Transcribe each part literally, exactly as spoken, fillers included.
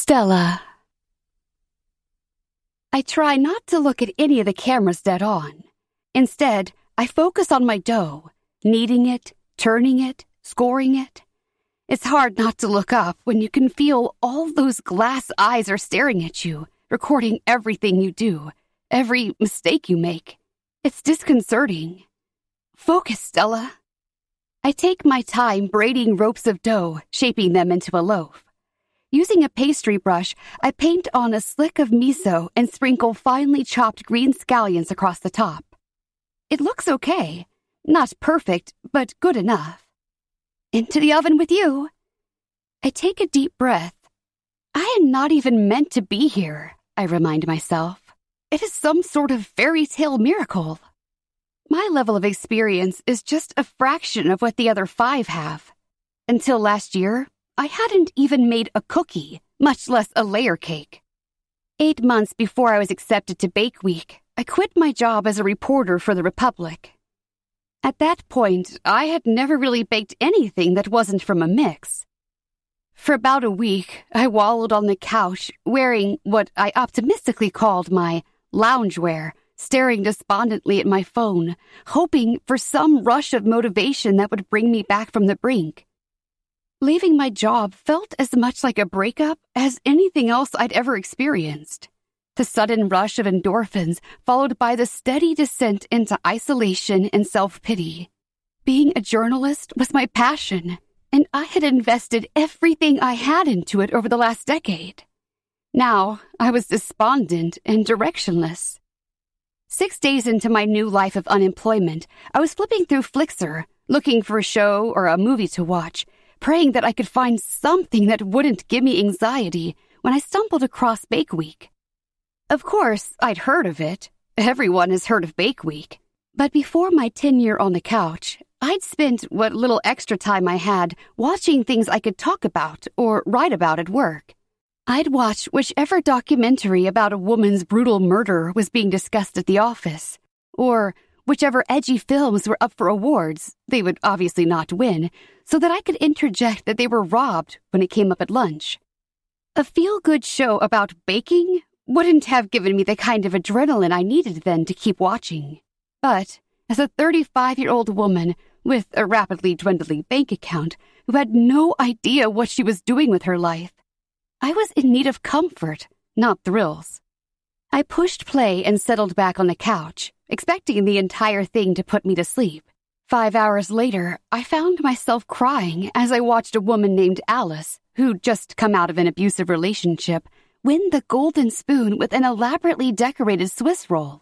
Stella. I try not to look at any of the cameras dead on. Instead, I focus on my dough, kneading it, turning it, scoring it. It's hard not to look up when you can feel all those glass eyes are staring at you, recording everything you do, every mistake you make. It's disconcerting. Focus, Stella. I take my time braiding ropes of dough, shaping them into a loaf. Using a pastry brush, I paint on a slick of miso and sprinkle finely chopped green scallions across the top. It looks okay. Not perfect, but good enough. Into the oven with you. I take a deep breath. I am not even meant to be here, I remind myself. It is some sort of fairy tale miracle. My level of experience is just a fraction of what the other five have. Until last year, I hadn't even made a cookie, much less a layer cake. Eight months before I was accepted to Bake Week, I quit my job as a reporter for the Republic. At that point, I had never really baked anything that wasn't from a mix. For about a week, I wallowed on the couch, wearing what I optimistically called my loungewear, staring despondently at my phone, hoping for some rush of motivation that would bring me back from the brink. Leaving my job felt as much like a breakup as anything else I'd ever experienced. The sudden rush of endorphins followed by the steady descent into isolation and self-pity. Being a journalist was my passion, and I had invested everything I had into it over the last decade. Now, I was despondent and directionless. Six days into my new life of unemployment, I was flipping through Flixer, looking for a show or a movie to watch, praying that I could find something that wouldn't give me anxiety when I stumbled across Bake Week. Of course, I'd heard of it. Everyone has heard of Bake Week. But before my tenure on the couch, I'd spent what little extra time I had watching things I could talk about or write about at work. I'd watch whichever documentary about a woman's brutal murder was being discussed at the office, or whichever edgy films were up for awards. They would obviously not win, so that I could interject that they were robbed when it came up at lunch. A feel-good show about baking wouldn't have given me the kind of adrenaline I needed then to keep watching. But as a thirty-five-year-old woman with a rapidly dwindling bank account who had no idea what she was doing with her life, I was in need of comfort, not thrills. I pushed play and settled back on the couch, expecting the entire thing to put me to sleep. Five hours later, I found myself crying as I watched a woman named Alice, who'd just come out of an abusive relationship, win the golden spoon with an elaborately decorated Swiss roll.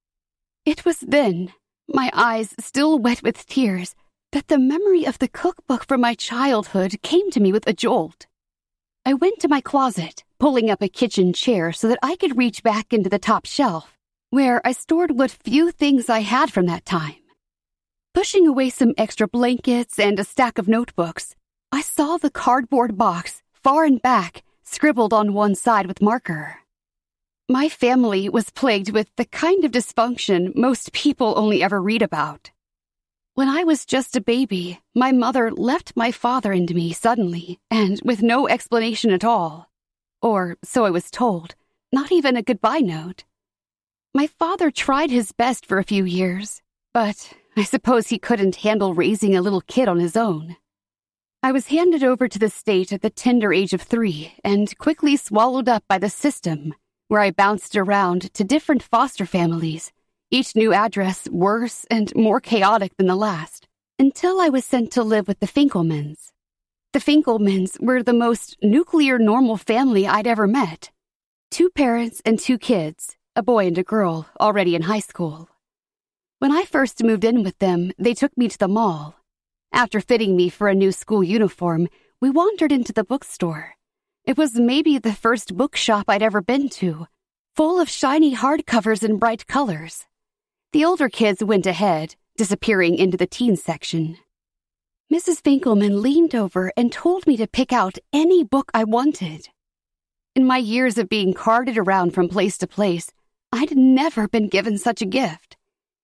It was then, my eyes still wet with tears, that the memory of the cookbook from my childhood came to me with a jolt. I went to my closet, pulling up a kitchen chair so that I could reach back into the top shelf, where I stored what few things I had from that time. Pushing away some extra blankets and a stack of notebooks, I saw the cardboard box, far and back, scribbled on one side with marker. My family was plagued with the kind of dysfunction most people only ever read about. When I was just a baby, my mother left my father and me suddenly, and with no explanation at all. Or so I was told, not even a goodbye note. My father tried his best for a few years, but I suppose he couldn't handle raising a little kid on his own. I was handed over to the state at the tender age of three and quickly swallowed up by the system, where I bounced around to different foster families, each new address worse and more chaotic than the last, until I was sent to live with the Finkelmans. The Finkelmans were the most nuclear normal family I'd ever met. Two parents and two kids, a boy and a girl, already in high school. When I first moved in with them, they took me to the mall. After fitting me for a new school uniform, we wandered into the bookstore. It was maybe the first bookshop I'd ever been to, full of shiny hardcovers and bright colors. The older kids went ahead, disappearing into the teen section. Missus Finkelman leaned over and told me to pick out any book I wanted. In my years of being carted around from place to place, I'd never been given such a gift.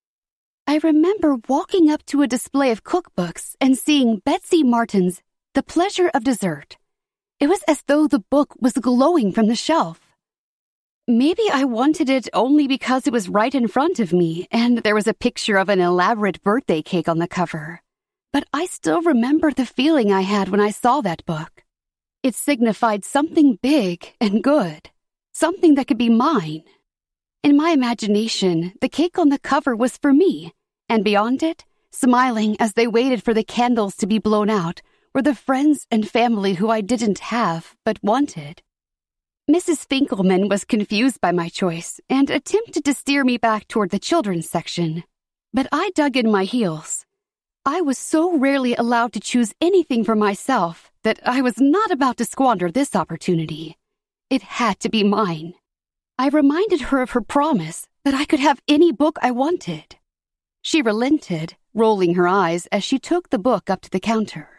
I remember walking up to a display of cookbooks and seeing Betsy Martin's The Pleasure of Dessert. It was as though the book was glowing from the shelf. Maybe I wanted it only because it was right in front of me and there was a picture of an elaborate birthday cake on the cover. But I still remember the feeling I had when I saw that book. It signified something big and good, something that could be mine. In my imagination, the cake on the cover was for me, and beyond it, smiling as they waited for the candles to be blown out, were the friends and family who I didn't have but wanted. Missus Finkelman was confused by my choice and attempted to steer me back toward the children's section. But I dug in my heels. I was so rarely allowed to choose anything for myself that I was not about to squander this opportunity. It had to be mine. I reminded her of her promise that I could have any book I wanted. She relented, rolling her eyes as she took the book up to the counter.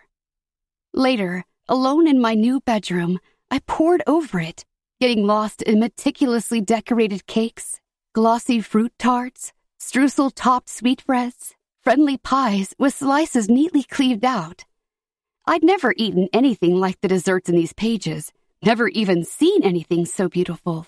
Later, alone in my new bedroom, I pored over it, getting lost in meticulously decorated cakes, glossy fruit tarts, streusel-topped sweetbreads, friendly pies with slices neatly cleaved out. I'd never eaten anything like the desserts in these pages, never even seen anything so beautiful.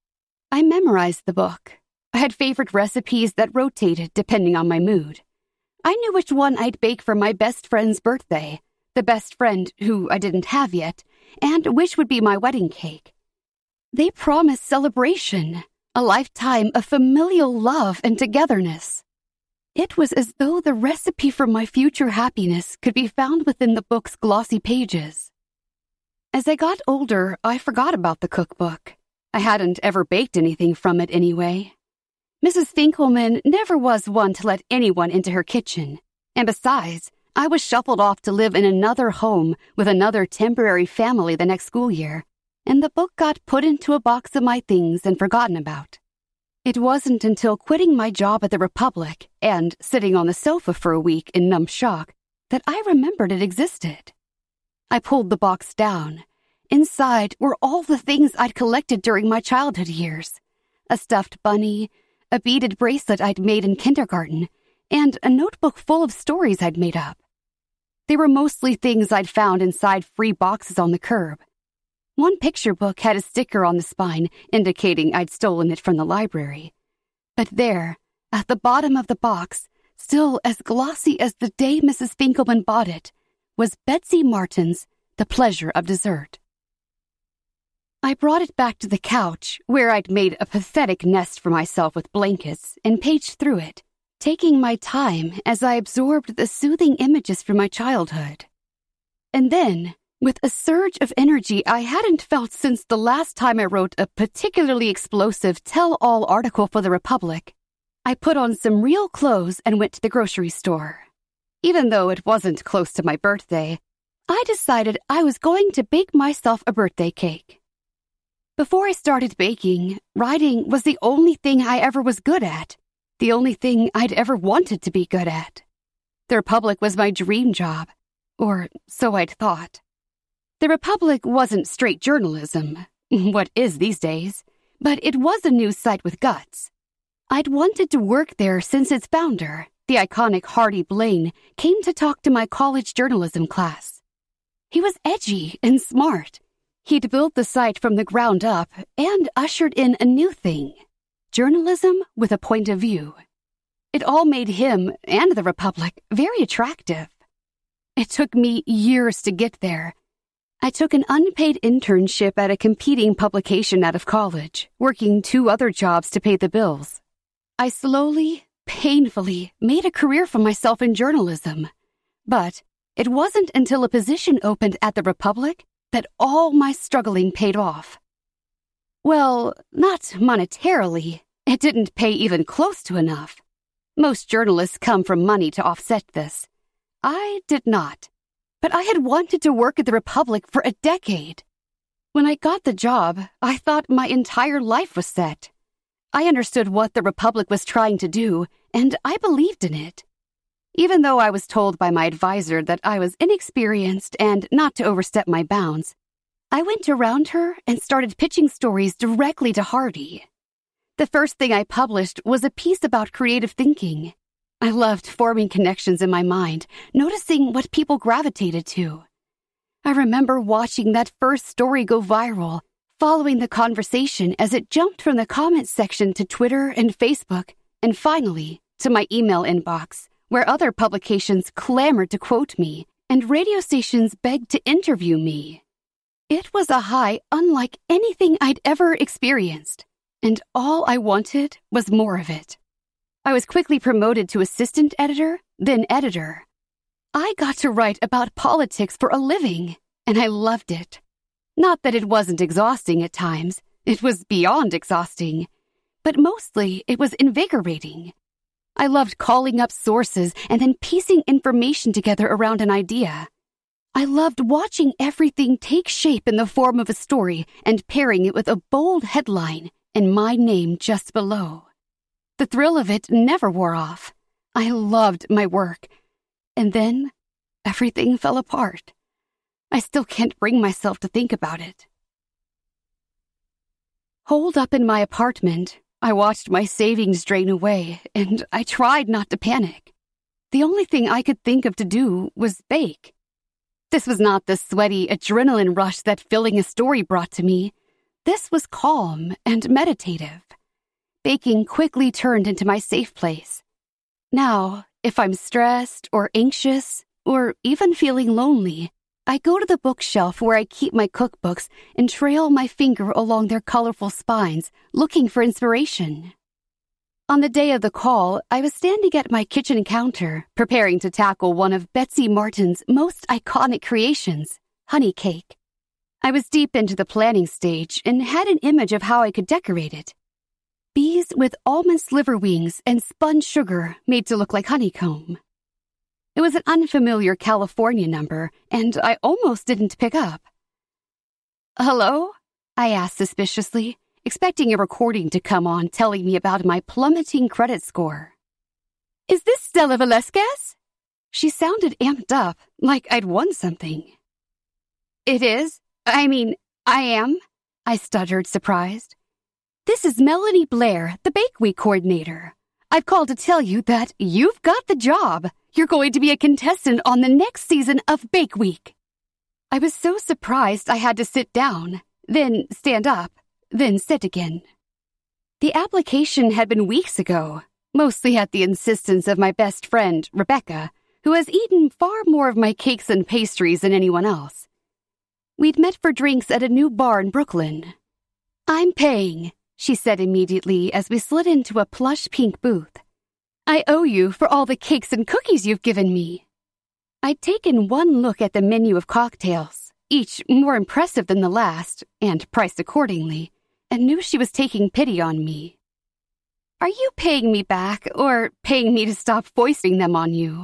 I memorized the book. I had favorite recipes that rotated depending on my mood. I knew which one I'd bake for my best friend's birthday, the best friend who I didn't have yet, and which would be my wedding cake. They promised celebration, a lifetime of familial love and togetherness. It was as though the recipe for my future happiness could be found within the book's glossy pages. As I got older, I forgot about the cookbook. I hadn't ever baked anything from it anyway. Missus Finkelman never was one to let anyone into her kitchen, and besides, I was shuffled off to live in another home with another temporary family the next school year, and the book got put into a box of my things and forgotten about. It wasn't until quitting my job at the Republic and sitting on the sofa for a week in numb shock that I remembered it existed. I pulled the box down. Inside were all the things I'd collected during my childhood years. A stuffed bunny, a beaded bracelet I'd made in kindergarten, and a notebook full of stories I'd made up. They were mostly things I'd found inside free boxes on the curb. One picture book had a sticker on the spine indicating I'd stolen it from the library. But there, at the bottom of the box, still as glossy as the day Missus Finkelman bought it, was Betsy Martin's The Pleasure of Dessert. I brought it back to the couch, where I'd made a pathetic nest for myself with blankets, and paged through it, taking my time as I absorbed the soothing images from my childhood. And then, with a surge of energy I hadn't felt since the last time I wrote a particularly explosive tell-all article for the Republic, I put on some real clothes and went to the grocery store. Even though it wasn't close to my birthday, I decided I was going to bake myself a birthday cake. Before I started baking, writing was the only thing I ever was good at, the only thing I'd ever wanted to be good at. The Republic was my dream job, or so I'd thought. The Republic wasn't straight journalism, what is these days, but it was a news site with guts. I'd wanted to work there since its founder, the iconic Hardy Blaine, came to talk to my college journalism class. He was edgy and smart. He'd built the site from the ground up and ushered in a new thing, journalism with a point of view. It all made him and the Republic very attractive. It took me years to get there. I took an unpaid internship at a competing publication out of college, working two other jobs to pay the bills. I slowly, painfully made a career for myself in journalism. But it wasn't until a position opened at the Republic that all my struggling paid off. Well, not monetarily. It didn't pay even close to enough. Most journalists come from money to offset this. I did not. But I had wanted to work at the Republic for a decade. When I got the job, I thought my entire life was set. I understood what the Republic was trying to do, and I believed in it. Even though I was told by my advisor that I was inexperienced and not to overstep my bounds, I went around her and started pitching stories directly to Hardy. The first thing I published was a piece about creative thinking. I loved forming connections in my mind, noticing what people gravitated to. I remember watching that first story go viral, following the conversation as it jumped from the comments section to Twitter and Facebook, and finally to my email inbox, where other publications clamored to quote me and radio stations begged to interview me. It was a high unlike anything I'd ever experienced, and all I wanted was more of it. I was quickly promoted to assistant editor, then editor. I got to write about politics for a living, and I loved it. Not that it wasn't exhausting at times. It was beyond exhausting. But mostly, it was invigorating. I loved calling up sources and then piecing information together around an idea. I loved watching everything take shape in the form of a story and pairing it with a bold headline and my name just below. The thrill of it never wore off. I loved my work. And then, everything fell apart. I still can't bring myself to think about it. Holed up in my apartment, I watched my savings drain away, and I tried not to panic. The only thing I could think of to do was bake. This was not the sweaty adrenaline rush that filling a story brought to me. This was calm and meditative. Baking quickly turned into my safe place. Now, if I'm stressed or anxious or even feeling lonely, I go to the bookshelf where I keep my cookbooks and trail my finger along their colorful spines, looking for inspiration. On the day of the call, I was standing at my kitchen counter, preparing to tackle one of Betsy Martin's most iconic creations, honey cake. I was deep into the planning stage and had an image of how I could decorate it. Bees with almond sliver wings and spun sugar made to look like honeycomb. It was an unfamiliar California number, and I almost didn't pick up. "Hello?" I asked suspiciously, expecting a recording to come on telling me about my plummeting credit score. "Is this Stella Velasquez?" She sounded amped up, like I'd won something. "It is. I mean, I am," I stuttered, surprised. "This is Melanie Blair, the Bake Week coordinator. I've called to tell you that you've got the job. You're going to be a contestant on the next season of Bake Week." I was so surprised I had to sit down, then stand up, then sit again. The application had been weeks ago, mostly at the insistence of my best friend, Rebecca, who has eaten far more of my cakes and pastries than anyone else. We'd met for drinks at a new bar in Brooklyn. "I'm paying," she said immediately as we slid into a plush pink booth. "I owe you for all the cakes and cookies you've given me." I'd taken one look at the menu of cocktails, each more impressive than the last, and priced accordingly, and knew she was taking pity on me. "Are you paying me back, or paying me to stop foisting them on you?"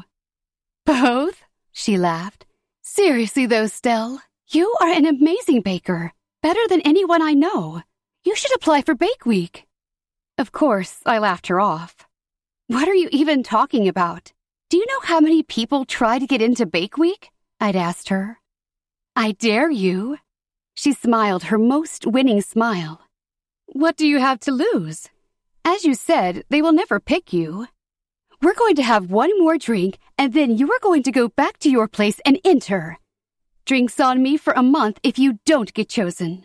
"Both," she laughed. "Seriously though, Stell, you are an amazing baker, better than anyone I know. You should apply for Bake Week." Of course, I laughed her off. "What are you even talking about? Do you know how many people try to get into Bake Week?" I'd asked her. "I dare you." She smiled her most winning smile. "What do you have to lose? As you said, they will never pick you. We're going to have one more drink, and then you are going to go back to your place and enter. Drinks on me for a month if you don't get chosen."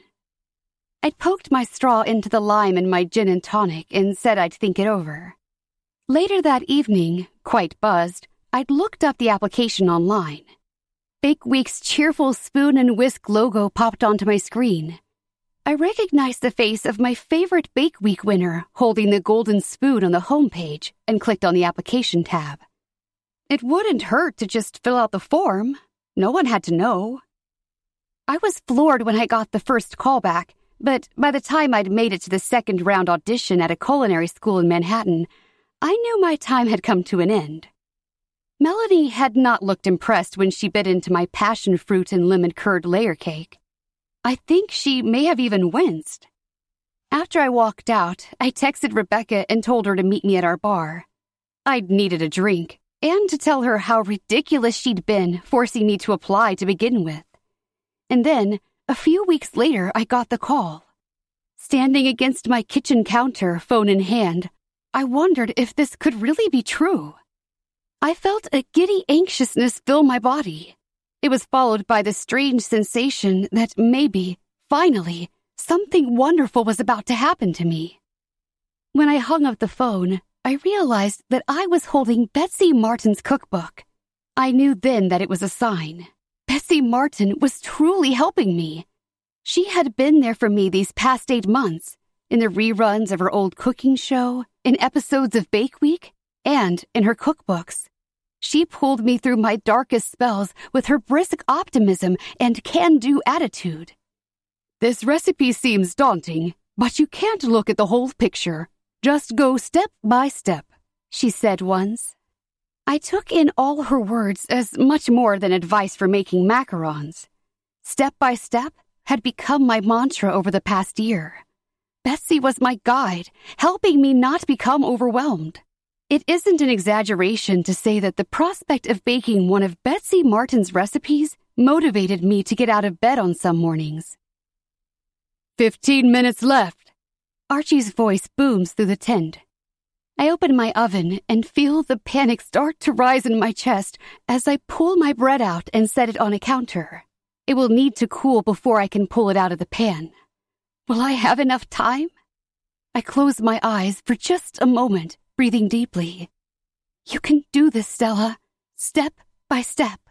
I'd poked my straw into the lime in my gin and tonic and said I'd think it over. Later that evening, quite buzzed, I'd looked up the application online. Bake Week's cheerful spoon and whisk logo popped onto my screen. I recognized the face of my favorite Bake Week winner holding the golden spoon on the homepage and clicked on the application tab. It wouldn't hurt to just fill out the form. No one had to know. I was floored when I got the first callback, but by the time I'd made it to the second round audition at a culinary school in Manhattan, I knew my time had come to an end. Melanie had not looked impressed when she bit into my passion fruit and lemon curd layer cake. I think she may have even winced. After I walked out, I texted Rebecca and told her to meet me at our bar. I'd needed a drink, and to tell her how ridiculous she'd been forcing me to apply to begin with. And then, a few weeks later, I got the call. Standing against my kitchen counter, phone in hand, I wondered if this could really be true. I felt a giddy anxiousness fill my body. It was followed by the strange sensation that maybe, finally, something wonderful was about to happen to me. When I hung up the phone, I realized that I was holding Betsy Martin's cookbook. I knew then that it was a sign. Betsy Martin was truly helping me. She had been there for me these past eight months, in the reruns of her old cooking show, in episodes of Bake Week, and in her cookbooks. She pulled me through my darkest spells with her brisk optimism and can-do attitude. This recipe seems daunting, but you can't look at the whole picture. Just go step by step, she said once. I took in all her words as much more than advice for making macarons. Step by step had become my mantra over the past year. Betsy was my guide, helping me not become overwhelmed. It isn't an exaggeration to say that the prospect of baking one of Betsy Martin's recipes motivated me to get out of bed on some mornings. Fifteen minutes left. Archie's voice booms through the tent. I open my oven and feel the panic start to rise in my chest as I pull my bread out and set it on a counter. It will need to cool before I can pull it out of the pan. Will I have enough time? I close my eyes for just a moment, breathing deeply. You can do this, Stella. Step by step.